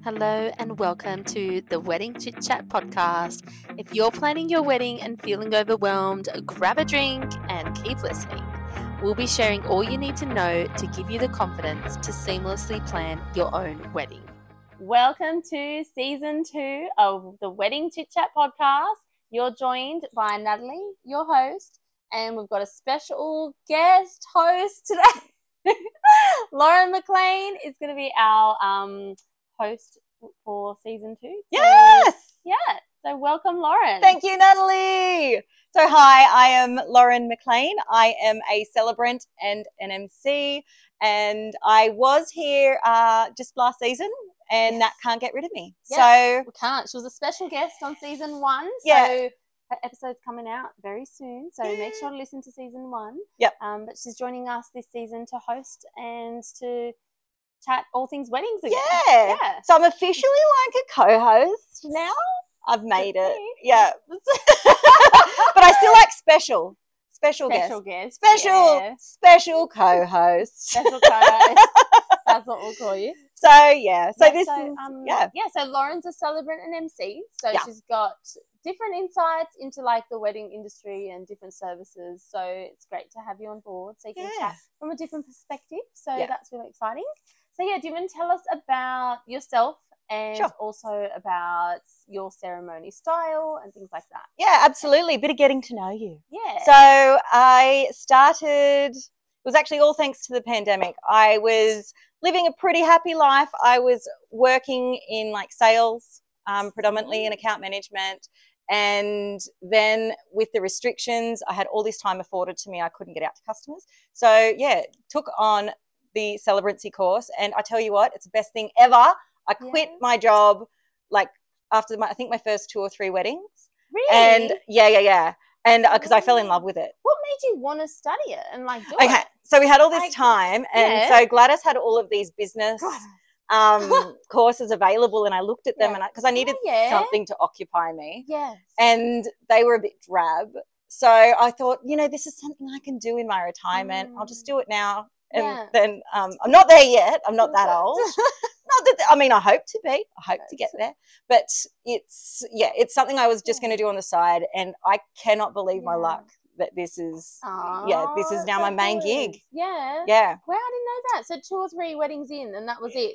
Hello and welcome to the Wedding Chit Chat podcast. If you're planning your wedding and feeling overwhelmed, grab a drink and keep listening. We'll be sharing all you need to know to give you the confidence to seamlessly plan your own wedding. Welcome to season 2 of the Wedding Chit Chat podcast. You're joined by Natalie, your host, and we've got a special guest host today. Lauren McLean is going to be our host for season 2. So, yes! Yeah. So welcome, Lauren. Thank you, Natalie. So hi, I am Lauren McLean. I am a celebrant and an MC, and I was here just last season, and that can't get rid of me. Yeah, so we can't. She was a special guest on season 1. So her episode's coming out very soon. So make sure to listen to season 1. Yep. But she's joining us this season to host and to chat all things weddings again. Yeah. So I'm officially like a co-host now. I've made it. Yeah. But I still like special guest. Special co-host. Special co-host. That's what we'll call you. So So Lauren's a celebrant and MC. So she's got different insights into like the wedding industry and different services. So it's great to have you on board so you can chat from a different perspective. So that's really exciting. So do you want to tell us about yourself and also about your ceremony style and things like that? Yeah, absolutely. A bit of getting to know you. Yeah. So I started, it was actually all thanks to the pandemic. I was living a pretty happy life. I was working in like sales, predominantly in account management. And then with the restrictions, I had all this time afforded to me. I couldn't get out to customers. So took on the celebrancy course. And I tell you what, it's the best thing ever. I quit my job like after I think my first 2 or 3 weddings. Really? And and because I fell in love with it. What made you want to study it and like do it? Okay, so we had all this time, and so Gladys had all of these business courses available, and I looked at them, and because I needed something to occupy me. Yes. And they were a bit drab, so I thought, this is something I can do in my retirement. I'll just do it now, and then I'm not there yet. I'm not that old. Not that I hope to be. I hope to get there. But it's something I was just going to do on the side, and I cannot believe my luck that this is this is now my main gig. Yeah. Yeah. Well, I didn't know that. So 2 or 3 weddings in, and that was it.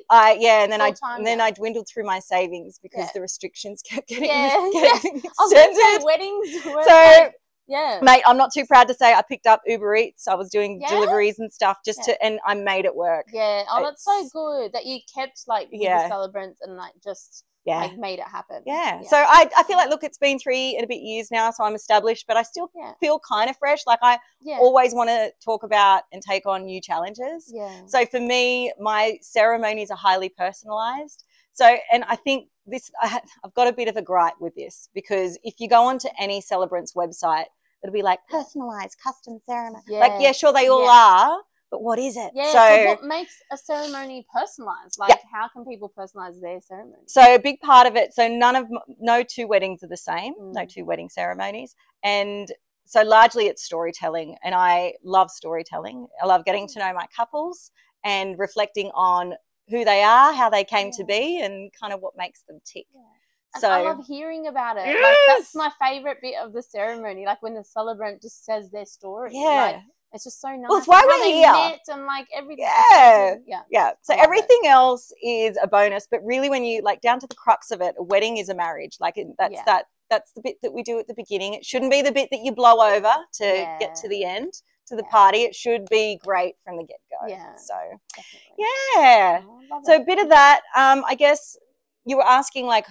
And then I dwindled through my savings because the restrictions kept getting extended. I was going to say weddings were mate, I'm not too proud to say I picked up Uber Eats. I was doing deliveries and stuff and I made it work. Yeah. Oh, that's so good that you kept like with the celebrants and like just like made it happen. Yeah. So I feel like, look, it's been 3 and a bit years now, so I'm established, but I still feel kind of fresh. Like I always want to talk about and take on new challenges. Yeah. So for me, my ceremonies are highly personalized. So, and I think I've got a bit of a gripe with this, because if you go onto any celebrant's website, it'll be like personalized custom ceremony. Yes. Like, sure, they all are, but what is it? Yeah, so what makes a ceremony personalized? Like, how can people personalize their ceremony? So a big part of it, so no 2 weddings are the same, no 2 wedding ceremonies. And so largely it's storytelling, and I love storytelling. I love getting to know my couples and reflecting on who they are, how they came to be, and kind of what makes them tick. And so I love hearing about it. Like, that's my favorite bit of the ceremony, like when the celebrant just says their story. Like, it's just so nice. Well, it's why we're here. Met and like everything. Yeah. So everything else is a bonus, but really when you like down to the crux of it, a wedding is a marriage. Like that's the bit that we do at the beginning. It shouldn't be the bit that you blow over to get to the end, to the party. It should be great from the get-go. Yeah. So definitely. So a bit of that. I guess you were asking like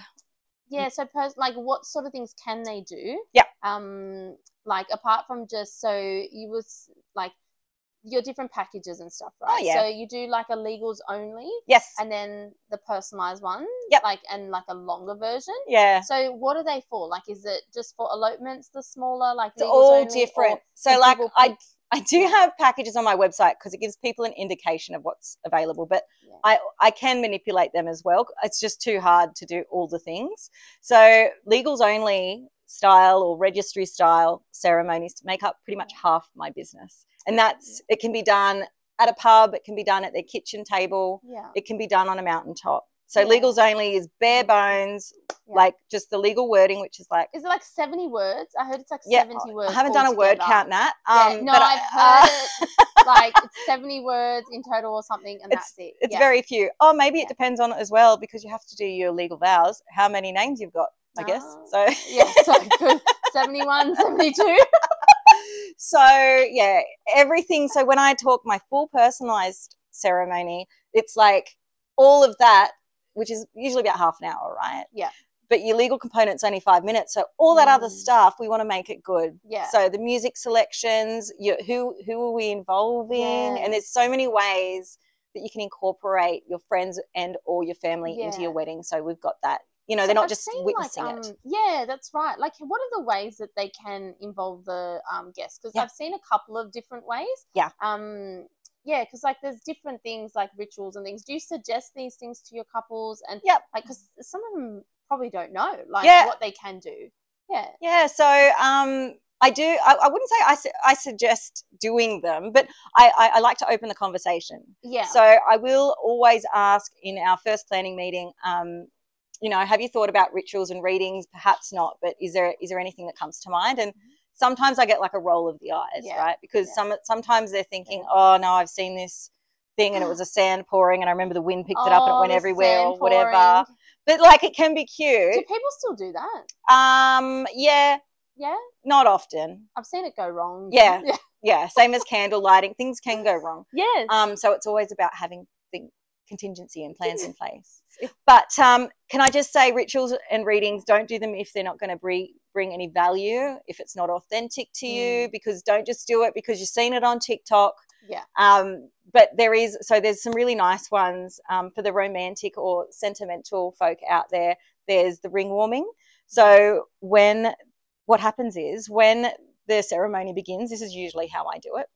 like what sort of things can they do? Yeah. Like apart from just you was like your different packages and stuff, right? Oh, yeah. So you do like a legals only. Yes. And then the personalized one. Yep. Like and like a longer version. Yeah. So what are they for? Like is it just for elopements, the smaller like it's legals all only, different. So like I do have packages on my website because it gives people an indication of what's available, but I can manipulate them as well. It's just too hard to do all the things. So legals only style or registry style ceremonies make up pretty much half my business. And it can be done at a pub, it can be done at their kitchen table, it can be done on a mountaintop. So Yeah. legals only is bare bones, Yeah. like just the legal wording, which is like, Is it like 70 words? I heard it's like yeah, 70 words. I haven't done a word altogether. count, Nat. Yeah, no, but I've heard it. Like it's 70 words in total or something, and that's it. It's Yeah. very few. Oh, maybe Yeah. it depends on it as well, because you have to do your legal vows, how many names you've got, I guess. Oh. So Yeah, so good. 71, 72. So yeah, everything. So when I talk my full personalized ceremony, it's like all of that, which is usually about half an hour, right? Yeah. But your legal component's only 5 minutes. So all that other stuff, we want to make it good. Yeah. So the music selections, who are we involving? Yeah. And there's so many ways that you can incorporate your friends and or your family into Yeah. your wedding. So we've got that. You know, So they're not I've just seen, witnessing like, it. Yeah, that's right. Like, what are the ways that they can involve the guests? Because Yeah. I've seen a couple of different ways. Yeah. Yeah, because like there's different things like rituals and things. Do you suggest these things to your couples? And Yep. like, because some of them probably don't know like Yeah. what they can do. Yeah. Yeah, so I do. I wouldn't say I suggest doing them, but I like to open the conversation. Yeah. So I will always ask in our first planning meeting, you know, have you thought about rituals and readings? Perhaps not, but is there anything that comes to mind? And sometimes I get like a roll of the eyes, Yeah. right? Because Yeah. sometimes they're thinking, oh no, I've seen this thing and it was a sand pouring, and I remember the wind picked it up and it went the everywhere sand or whatever. pouring. But like it can be Do cute. people still do that? Yeah, Yeah. not often. I've seen it go wrong. Yeah. Yeah. Yeah, same as candle lighting. Things can go wrong. Yes. So it's always about having the contingency and plans in place. But can I just say, rituals and readings, don't do them if they're not going to bring any value, if it's not authentic to you, because don't just do it because you've seen it on TikTok. Yeah. But there's some really nice ones for the romantic or sentimental folk out there. There's the ring warming. So what happens is when the ceremony begins, this is usually how I do it.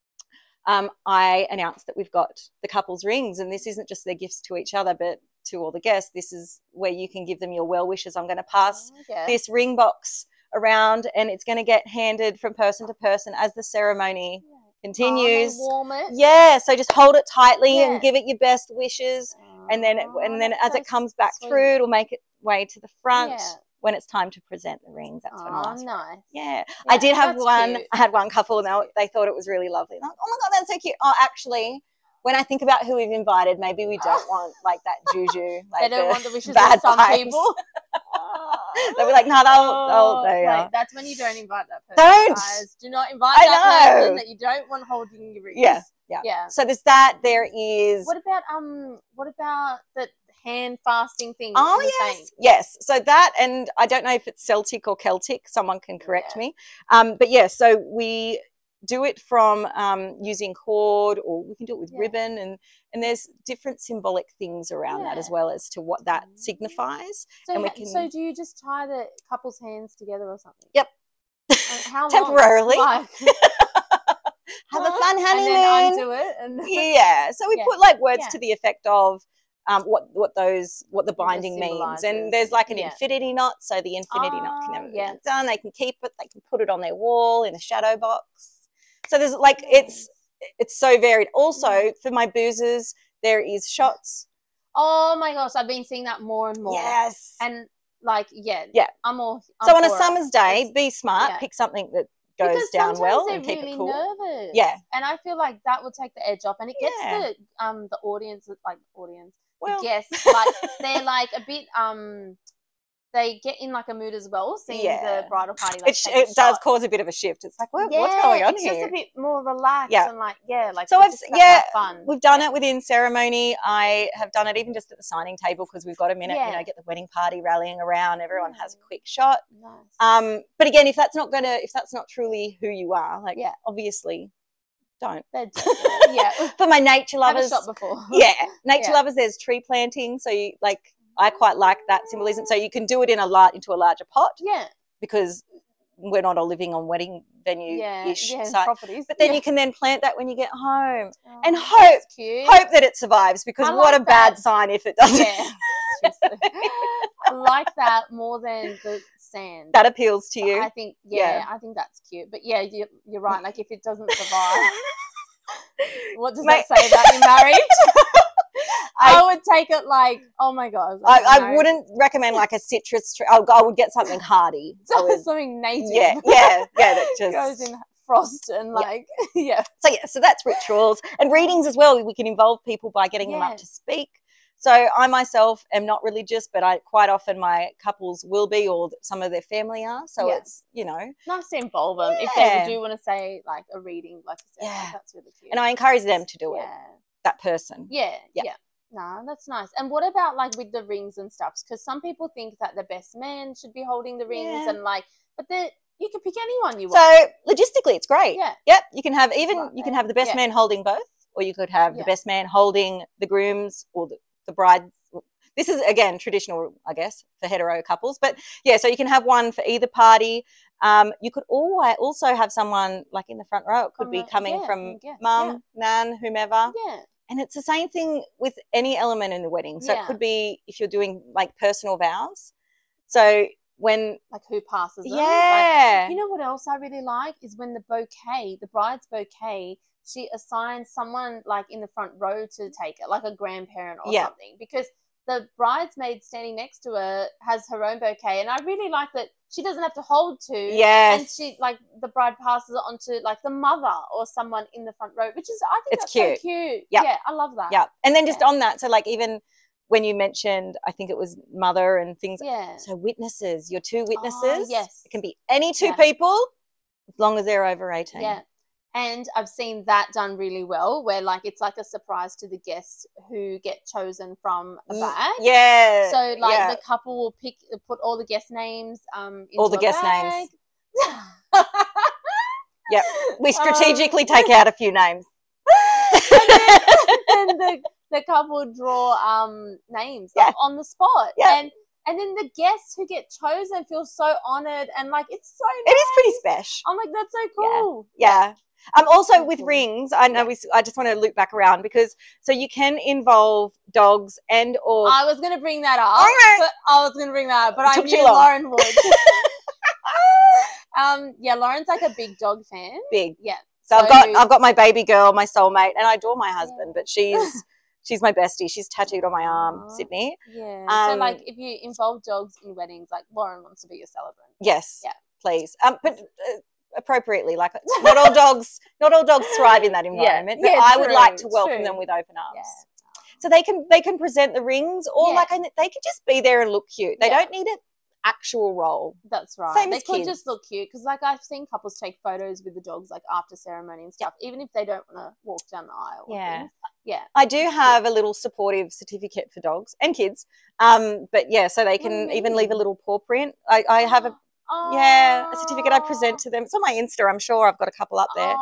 I announce that we've got the couple's rings, and this isn't just their gifts to each other, but to all the guests. This is where you can give them your well wishes. I'm going to pass this ring box around, and it's going to get handed from person to person as the ceremony continues. Warm it. Yeah, so just hold it tightly Yeah. and give it your best wishes, and then as it comes back through, it'll make its way to the front. Yeah. When it's time to present the rings, that's when I'll ask. Nice. Yeah. I did have that's one. cute. I had one couple, and they thought it was really lovely. Like, oh my God, that's so cute. Oh, actually, when I think about who we've invited, maybe we don't want like that juju. Like They don't want the wishes bad of some vibes. people. They'll be like, no, Wait, that's when you don't invite that person. Don't. Guys. Do not invite I that know. person that you don't want holding your rings. Yeah. So there's that. There is. What about the hand fasting thing? Oh, you were saying? yes. So that, and I don't know if it's Celtic or Celtic. Someone can correct me. But yeah, so we do it from using cord, or we can do it with ribbon, and there's different symbolic things around that as well as to what that signifies. So, and we can, so do you just tie the couple's hands together or something? Yep. And how temporarily. long? Like, have a fun honeymoon. And then undo it. And yeah. So we put like words Yeah. to the effect of what the binding means, and there's like an infinity knot. So the infinity knot can never be done. They can keep it. They can put it on their wall in a shadow box. So there's like it's so varied. Also for my boozers, there is shots. Oh my gosh, I've been seeing that more and more. Yes. And like I'm all. So on a summer's day, be smart. Pick something that goes down well and keep really it cool. Nervous. Yeah. And I feel like that would take the edge off, and it gets the audience, the guests, like they're like a bit they get in like a mood as well, seeing the bridal party. Like, it does cause a bit of a shift. It's like, what's going on here? It's just a bit more relaxed and like So fun. we've done it within ceremony. I have done it even just at the signing table because we've got a minute. You know, get the wedding party rallying around. Everyone has a quick shot. Nice. But again, if that's not truly who you are, like obviously. Don't. For my nature lovers. Have a shot before. Nature lovers, there's tree planting. So you like, I quite like that symbolism. So you can do it into a larger pot. Yeah. Because we're not all living on wedding venue-ish sites. Properties. But then you can then plant that when you get home, and hope that it survives. Because what a bad sign if it doesn't. Yeah. I like that more than the sand. That appeals to you. I think, I think that's cute. But yeah, you're right. Like if it doesn't survive, what does that say about your marriage? I would take it like, oh my God. I wouldn't recommend like a citrus tree. I would get something hardy. Something native. Yeah, that just goes in frost and like, yeah. So that's rituals and readings as well. We can involve people by getting them up to speak. So I myself am not religious, but I quite often my couples will be, or some of their family are. So it's, nice to involve them if they do want to say like a reading, like I said. Like, that's really cute. And I encourage them to do it. That person. Yeah. No, that's nice. And what about like with the rings and stuff? Because some people think that the best man should be holding the rings and like, but you can pick anyone you want. So logistically, it's great. Yeah. Yep. You can have you can have the best man holding both, or you could have the best man holding the grooms or the bride. This is again traditional, I guess, for hetero couples. But so you can have one for either party. You could also have someone like in the front row. It could be coming from mum, nan, whomever. Yeah. And it's the same thing with any element in the wedding. So it could be if you're doing like personal vows. So when like who passes them. Yeah. Like, you know what else I really like is when the bride's bouquet, she assigns someone like in the front row to take it, like a grandparent or something, because the bridesmaid standing next to her has her own bouquet, and I really like that she doesn't have to hold two. Yes. And she like the bride passes it on to like the mother or someone in the front row, which is that's cute. So cute. Yep. Yeah, I love that. Yeah. And then just on that, so like even when you mentioned, I think it was mother and things. Yeah. So witnesses, your two witnesses. Oh, yes. It can be any two people as long as they're over 18. Yeah. And I've seen that done really well, where like it's like a surprise to the guests who get chosen from a bag. Yeah. So like the couple will put all the guest names into all the a guest bag. names. Yep. We strategically take out a few names. and then the couple draw names like, on the spot. Yeah. And then the guests who get chosen feel so honoured, and like it's so nice. It is pretty special. I'm like, that's so cool. Yeah. Also with rings, I know I just want to loop back around because so you can involve dogs and or I was going to bring that up. But I knew Lauren would. Lauren's like a big dog fan. Big. Yeah. So I've got my baby girl, my soulmate, and I adore my husband, but she's my bestie. She's tattooed on my arm, Sydney. Yeah. So like if you involve dogs in weddings, like Lauren wants to be a celebrant. Yes. Yeah. Please. But appropriately, like not all dogs thrive in that environment. But I would like to welcome them with open arms. Yeah. So they can present the rings, or like they can just be there and look cute. They don't need an actual role. That's right. Same they as could kids. just look cute, because like I've seen couples take photos with the dogs like after ceremony and stuff, even if they don't want to walk down the aisle. Yeah. I do have a little supportive certificate for dogs and kids. But so they can even leave a little paw print. I have a certificate I present to them. It's on my Insta. I'm sure I've got a couple up there.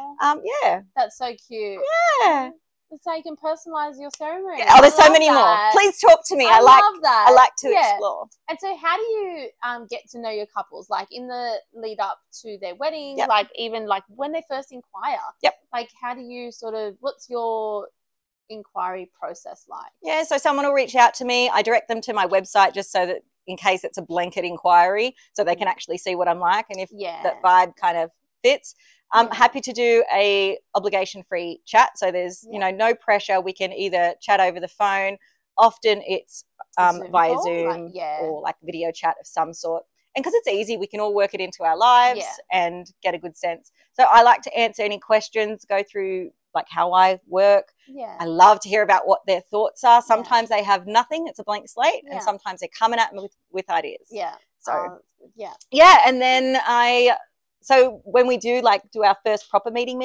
That's so cute. Yeah. So you can personalize your ceremony. Oh, there's so many more. Please talk to me. I love that. I like to explore. And so how do you get to know your couples, like in the lead up to their wedding, like even like when they first inquire? Yep. Like how do you what's your inquiry process like? Yeah, so someone will reach out to me. I direct them to my website just so that in case it's a blanket inquiry, so they can actually see what I'm like and if that vibe kind of fits. I'm happy to do a obligation-free chat. So there's, no pressure. We can either chat over the phone. Often it's via Zoom or like video chat of some sort. And because it's easy, we can all work it into our lives and get a good sense. So I like to answer any questions, go through like how I work. Yeah. I love to hear about what their thoughts are. Sometimes they have nothing. It's a blank slate. And sometimes they're coming at me with ideas. Yeah. So, yeah. And then so when we do our first proper meeting,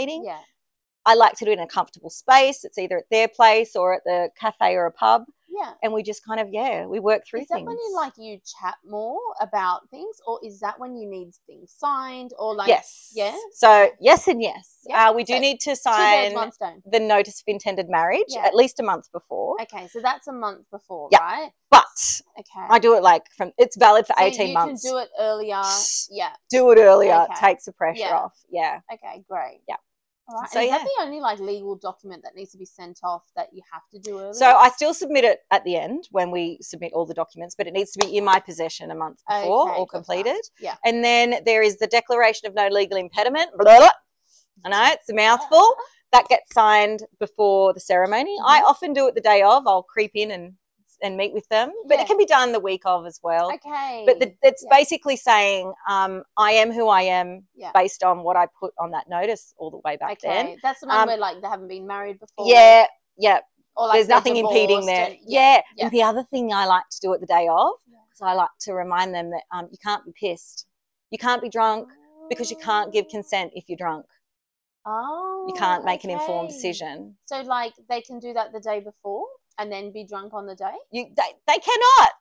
I like to do it in a comfortable space. It's either at their place or at the cafe or a pub. Yeah. And we just kind of, we work through things. Is that when you chat more about things, or is that when you need things signed or like? Yes. Yeah. So yes and yes. Yeah. We do need to sign the notice of intended marriage at least a month before. Okay. So that's a month before, yep. right? But I do it it's valid for 18 months. You can do it earlier. Yeah. Do it earlier. Okay. It takes the pressure off. Yeah. Okay, great. Yeah. All right. So is that the only legal document that needs to be sent off that you have to do early? So I still submit it at the end when we submit all the documents, but it needs to be in my possession a month before or completed. Yeah. And then there is the declaration of no legal impediment. Blah, blah, blah. I know it's a mouthful. That gets signed before the ceremony. I often do it the day of. I'll creep in and meet with them, but it can be done the week of as well. Okay. But it's basically saying I am who I am based on what I put on that notice all the way back then. That's the one where like they haven't been married before. Yeah, yeah. Or like there's nothing impeding there. And, And the other thing I like to do it the day of, because I like to remind them that you can't be pissed. You can't be drunk because you can't give consent if you're drunk. Oh. You can't make an informed decision. So like they can do that the day before and then be drunk on the day? They cannot.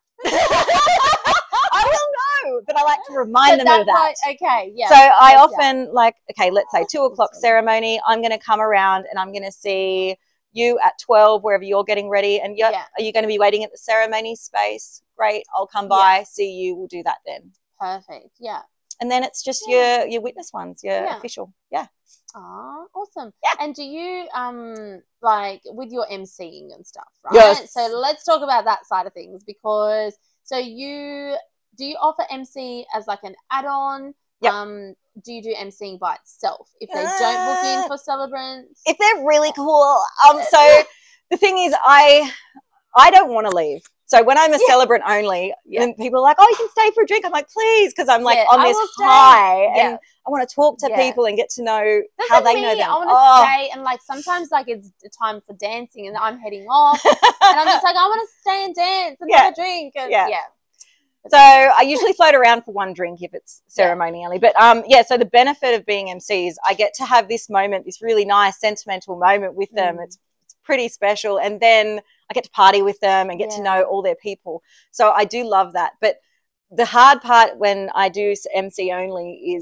I will know, but I like to remind them of that. Like, okay, yeah. So I often let's say 2:00 ceremony, I'm going to come around and I'm going to see you at 12, wherever you're getting ready. And are you going to be waiting at the ceremony space? Great. I'll come by, see you. We'll do that then. Perfect. Yeah. And then it's just your witness ones, your official. Yeah. Oh, awesome. Yeah. And do you like with your MCing and stuff, right? Yes. So let's talk about that side of things, because do you offer MC as like an add-on? Yep. Do you do MCing by itself if they don't book in for celebrants? If they're really cool. So the thing is I don't want to leave. So when I'm a celebrant only, and people are like, oh, you can stay for a drink. I'm like, please, because I'm like on this high and I want to talk to people and get to know how they know them. I want to stay, and like sometimes like it's time for dancing and I'm heading off and I'm just like, I want to stay and dance and have a drink. And, So I usually float around for one drink if it's ceremony only. But so the benefit of being MC is I get to have this moment, this really nice sentimental moment with them. It's pretty special. And then I get to party with them and get to know all their people. So I do love that. But the hard part when I do MC only is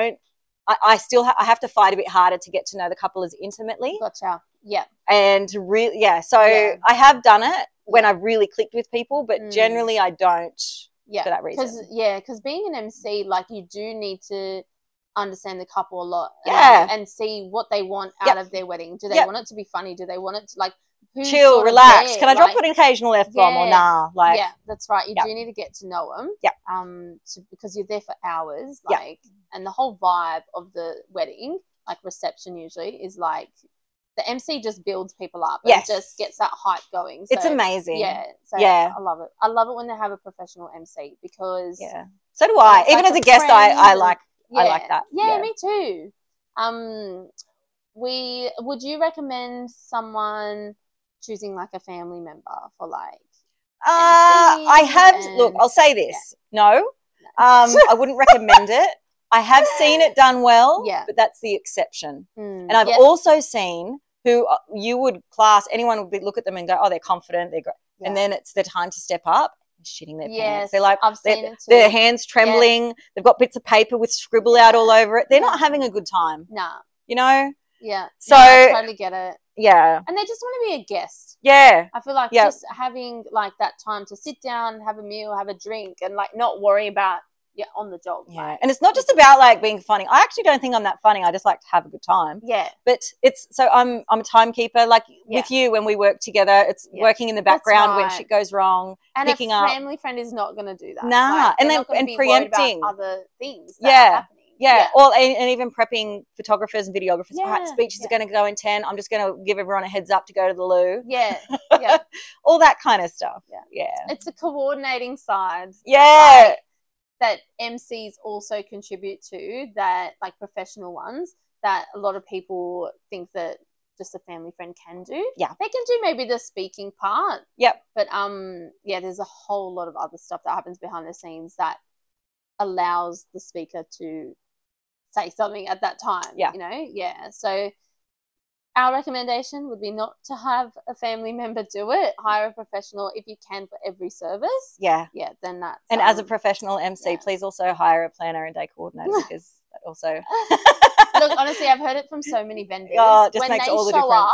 I have to fight a bit harder to get to know the couple as intimately. Gotcha. Yeah. And really, So I have done it when I've really clicked with people, but generally I don't. For that reason. Because being an MC, like you do need to understand the couple a lot. And see what they want out of their wedding. Do they want it to be funny? Do they want it to like chill, relax? Can I drop an occasional F-bomb or nah? Like, that's right. You do need to get to know them. Because you're there for hours. Like, and the whole vibe of the wedding, like reception usually, is like the MC just builds people up and just gets that hype going. So, it's amazing. I love it. I love it when they have a professional MC because so do I. Even as a guest, I like that. Yeah, me too. Would you recommend someone choosing like a family member for like I have look, I'll say this. No. I wouldn't recommend it. I have seen it done well, but that's the exception. And I've also seen who you would class, anyone would look at them and go, oh, they're confident, they're great. And then it's their time to step up and shitting their pants. They're like, I've seen it too. Their hands trembling. They've got bits of paper with scribble out all over it. They're not having a good time. Nah. You know? Yeah. So I totally get it. Yeah. And they just want to be a guest. Yeah. I feel like just having like that time to sit down, have a meal, have a drink, and like not worry about on the job. Yeah. Like, and it's not just about like being funny. I actually don't think I'm that funny. I just like to have a good time. Yeah. But I'm a timekeeper. Like with you when we work together, it's working in the background when shit goes wrong. And picking a up. family friend is not going to do that. Nah. Like, and then preempting other things that are happening. Yeah. Or and even prepping photographers and videographers. All right, speeches are going to go in 10. I'm just going to give everyone a heads up to go to the loo. Yeah. Yeah. All that kind of stuff. Yeah. It's a coordinating side. Yeah. That MCs also contribute to, that like professional ones that a lot of people think that just a family friend can do. Yeah. They can do maybe the speaking part. Yep. But there's a whole lot of other stuff that happens behind the scenes that allows the speaker to say something at that time. Yeah. You know? Yeah. So our recommendation would be not to have a family member do it. Hire a professional if you can for every service. Yeah. Yeah, then that's... And as a professional MC, please also hire a planner and day coordinator because that also... Look, honestly, I've heard it from so many vendors. Oh, it just makes all the difference.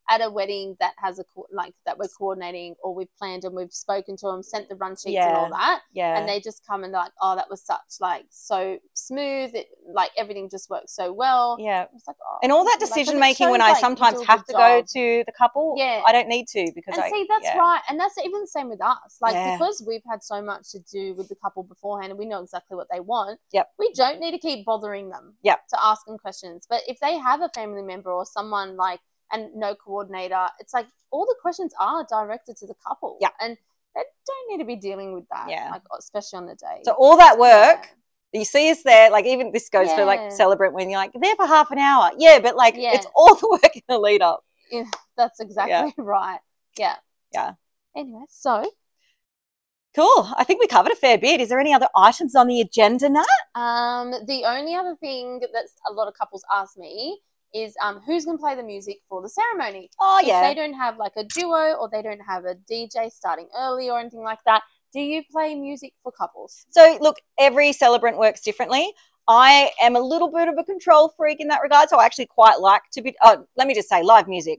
at a wedding that has that we're coordinating, or we've planned and we've spoken to them, sent the run sheets and all that, and they just come and they're like, oh, that was such so smooth, everything just works so well. It's like, and all that decision making when I sometimes have to go to the couple, I don't need to, because that's right, and that's even the same with us, because we've had so much to do with the couple beforehand and we know exactly what they want. We don't need to keep bothering them to ask them questions. But if they have a family member or someone and no coordinator, it's like all the questions are directed to the couple. And they don't need to be dealing with that, especially on the day. So all that work, you see us there, even this goes for celebrant, when you're there for half an hour. But it's all the work in the lead up. Yeah, that's exactly right. Yeah. Anyway, so. Cool. I think we covered a fair bit. Is there any other items on the agenda, Nat? The only other thing that a lot of couples ask me is who's going to play the music for the ceremony. If they don't have a duo, or they don't have a DJ starting early or anything like that, do you play music for couples? So look, every celebrant works differently. I am a little bit of a control freak in that regard, so I actually quite like to be let me just say, live music.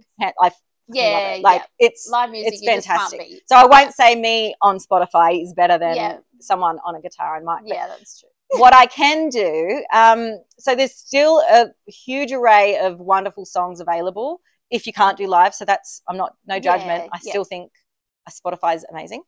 It's live music. It's fantastic. So I won't say me on Spotify is better than someone on a guitar and mic. Yeah, that's true. What I can do, so there's still a huge array of wonderful songs available if you can't do live. So no judgment. I still think Spotify is amazing.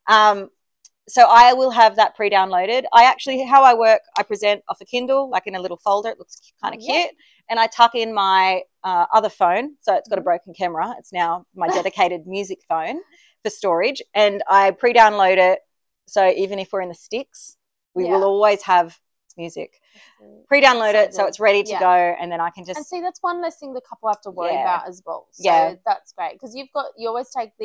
So I will have that pre-downloaded. How I work, I present off a Kindle, in a little folder. It looks kind of cute. And I tuck in my other phone. So it's got a broken camera. It's now my dedicated music phone for storage. And I pre-download it. So even if we're in the sticks, we will always have music. Pre-download it so it's ready to go, and then I can just... And see, that's one less thing the couple have to worry about as well. So that's great, because you always take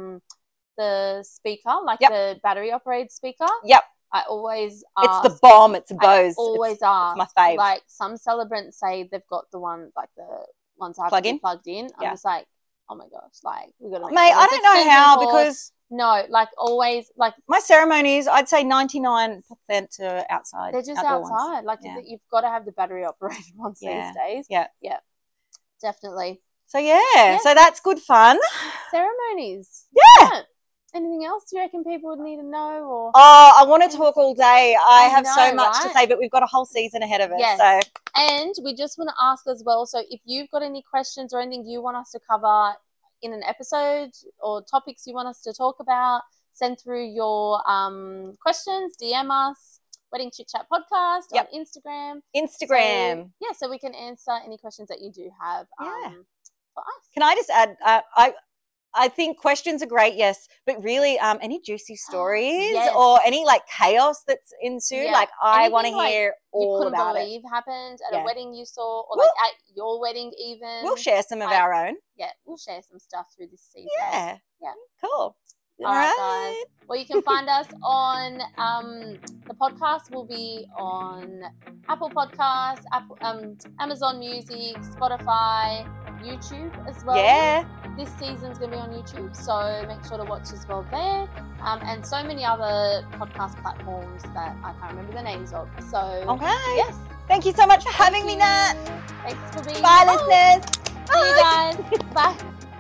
the speaker, the battery-operated speaker. I always ask... It's the bomb. It's a Bose. I always ask. It's my fave. Some celebrants say they've got the one, the ones that have to be plugged in. I'm just like, oh my gosh, we got to make Mate, I don't know how, because... No, always, my ceremonies, I'd say 99% are outside. They're just outside. You've got to have the battery operated ones these days. Yeah. Definitely. So, so that's good fun. Ceremonies. Yeah. Anything else you reckon people would need to know? Or I want to talk all day. I have so much to say, but we've got a whole season ahead of us. Yes. So. And we just want to ask as well, so if you've got any questions or anything you want us to cover in an episode, or topics you want us to talk about, send through your questions, DM us, Wedding Chit Chat Podcast on Instagram. So we can answer any questions that you do have for us. Can I just add, I think questions are great, yes, but really any juicy stories or any chaos that's ensued, I want to hear all about it. You couldn't believe happened at a wedding you saw, or at your wedding even. We'll share some of our own. Yeah, we'll share some stuff through this season. Yeah. Cool. All right, guys. Well, you can find us on the podcast will be on Apple Podcasts, Amazon Music, Spotify, YouTube as well. Yeah. This season's going to be on YouTube, so make sure to watch as well there. And so many other podcast platforms that I can't remember the names of. So, okay. Yes. Thank you so much for having me, Nat. Thanks for being here. Bye, listeners. See you guys. Bye.